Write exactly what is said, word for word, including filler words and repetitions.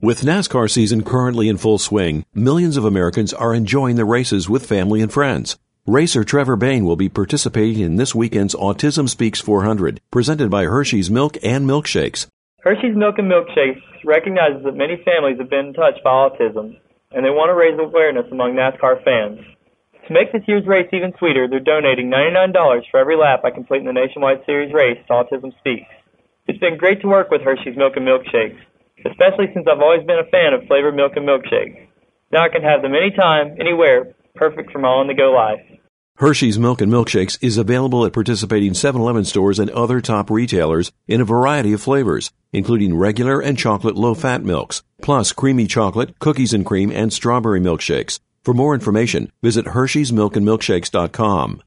With NASCAR season currently in full swing, millions of Americans are enjoying the races with family and friends. Racer Trevor Bayne will be participating in this weekend's Autism Speaks four hundred, presented by Hershey's Milk and Milkshakes. Hershey's Milk and Milkshakes recognizes that many families have been touched by autism, and they want to raise awareness among NASCAR fans. To make this year's race even sweeter, they're donating ninety-nine dollars for every lap by completing the Nationwide Series race to Autism Speaks. It's been great to work with Hershey's Milk and Milkshakes, especially since I've always been a fan of flavored milk and milkshakes. Now I can have them anytime, anywhere, perfect for my on-the-go life. Hershey's Milk and Milkshakes is available at participating seven eleven stores and other top retailers in a variety of flavors, including regular and chocolate low-fat milks, plus creamy chocolate, cookies and cream, and strawberry milkshakes. For more information, visit Hershey's Milk and Milkshakes dot com.